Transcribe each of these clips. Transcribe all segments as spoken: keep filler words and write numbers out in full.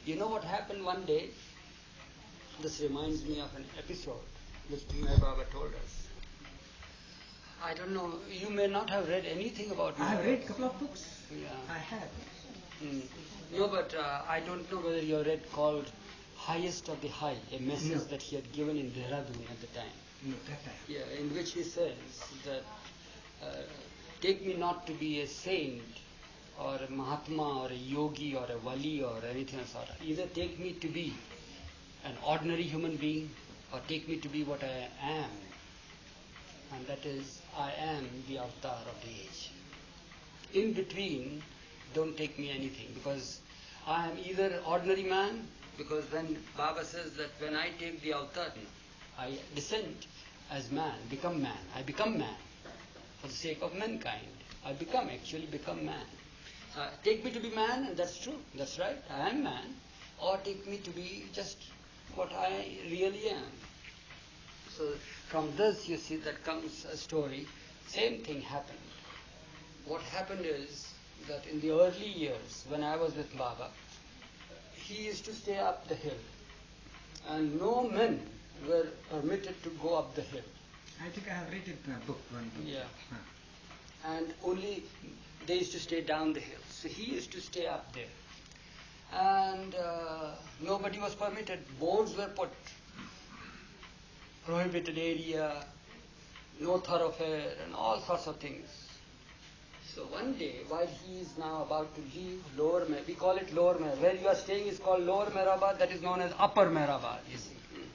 You know what happened one day? This reminds me of an episode which my Baba told us. I don't know, you may not have read anything about I have read a couple of books. Yeah. I have. Mm. No, but uh, I don't know whether you have read called Highest of the High, a message No. that he had given in Dehradun at the time. No, that time. Yeah, in which he says that uh, take me not to be a saint or a Mahatma or a yogi or a wali or anything of sort. Either take me to be an ordinary human being or take me to be what I am. And that is, I am the avatar of the age. In between, don't take me anything, because I am either ordinary man, because when Baba says that when I take the avatar, I descend as man, become man. I become man for the sake of mankind. I become, actually become man. Uh, take me to be man, and that's true, that's right, I am man. Or take me to be just what I really am. So from this you see that comes a story. Same thing happened. What happened is that in the early years when I was with Baba, he used to stay up the hill. And no men were permitted to go up the hill. I think I have read it in a book, one book. Yeah. Huh. And only they used to stay down the hill. So he used to stay up there. And uh, nobody was permitted. Boards were put. Prohibited area, no thoroughfare, and all sorts of things. So one day, while he is now about to leave Lower Mehrabad, we call it Lower Mehrabad. Where you are staying is called Lower Mehrabad, that is known as Upper Mehrabad, you see.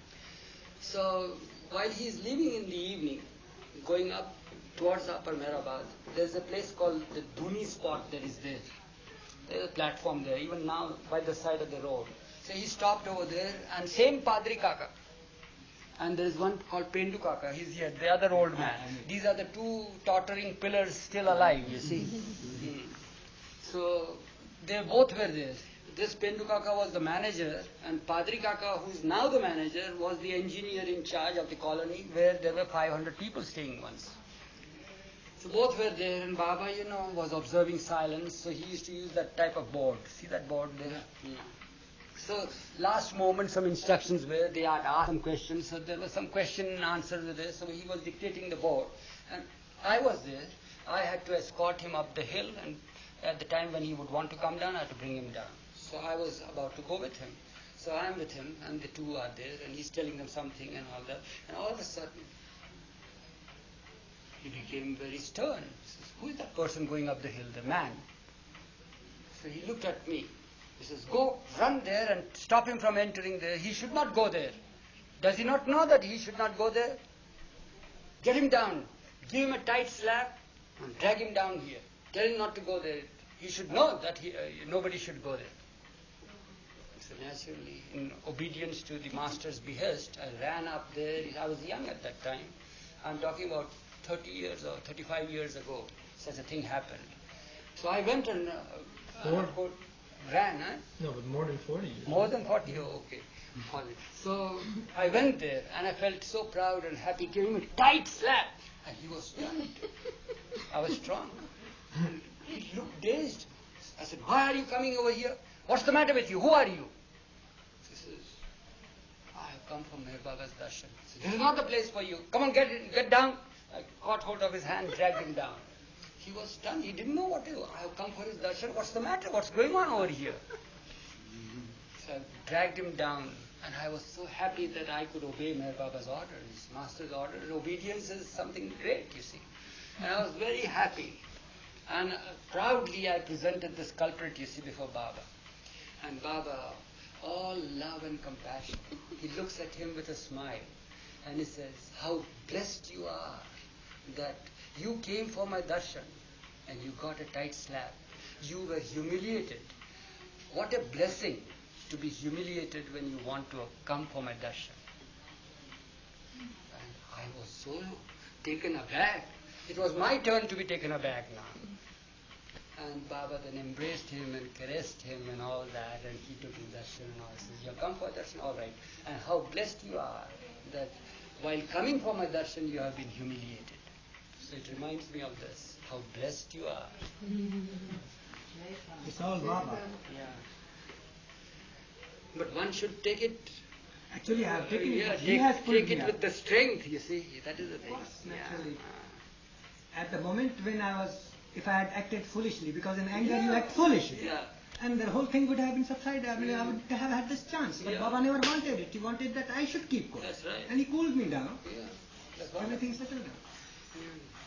So while he is leaving in the evening, going up towards Upper Mehrabad, there is a place called the Dhuni spot that is there. There is a platform there, even now by the side of the road. So he stopped over there, and same Padri Kaka. And there is one called Pendu Kaka, he's here, the other old man. These are the two tottering pillars still alive, you see. mm. So they both were there. This Pendu Kaka was the manager, and Padri Kaka, who is now the manager, was the engineer in charge of the colony where there were five hundred people staying once. So both were there, and Baba, you know, was observing silence, so he used to use that type of board. See that board there? Mm. So last moment some instructions were, they had asked some questions, so there was some question and answer there, so he was dictating the board. And I was there, I had to escort him up the hill, and at the time when he would want to come down, I had to bring him down. So I was about to go with him. So I am with him, and the two are there, and he's telling them something and all that. And all of a sudden, he became very stern. He says, who is that person going up the hill, the man? So he looked at me. He says, go, run there and stop him from entering there. He should not go there. Does he not know that he should not go there? Get him down. Give him a tight slap and drag him down here. Tell him not to go there. He should know that he, uh, nobody should go there. So naturally, in obedience to the master's behest, I ran up there. I was young at that time. I'm talking about thirty years or thirty-five years ago. Such a thing happened. So I went and uh, uh, ran, huh? No, but more than forty years. More than forty, oh, okay. So I went there and I felt so proud and happy, gave him a tight slap. And he was stunned. I was strong. He looked dazed. I said, why are you coming over here? What's the matter with you? Who are you? He says, I have come from Meher Baba's darshan. Says, this is not the place for you. Come on, get get down. I caught hold of his hand, dragged him down. He was stunned. He didn't know what to do. I have come for his darshan. What's the matter? What's going on over here? So I dragged him down, and I was so happy that I could obey Meher Baba's order, his master's order. Obedience is something great, you see. And I was very happy. And uh, proudly I presented this culprit, you see, before Baba. And Baba, all love and compassion, he looks at him with a smile, and he says, how blessed you are that you came for my darshan and you got a tight slap. You were humiliated. What a blessing to be humiliated when you want to come for my darshan. And I was so taken aback. It was my turn to be taken aback now. And Baba then embraced him and caressed him and all that, and he took his darshan and all. He says, you have come for darshan? All right. And how blessed you are that while coming for my darshan you have been humiliated. So it reminds me of this, how blessed you are. It's all Baba. Yeah. But one should take it. Actually, I have taken yeah, it. He take, has pulled take me it up. with the strength, you see. That is the Of thing. course, Yeah. naturally. At the moment when I was, if I had acted foolishly, because in anger you Yeah. act foolishly. Yeah. And the whole thing would have been subsided. I mean, I would have had this chance. But Yeah. Baba never wanted it. He wanted that I should keep quiet. That's right. And he cooled me down. Yeah. That's what Everything settled down. Mm.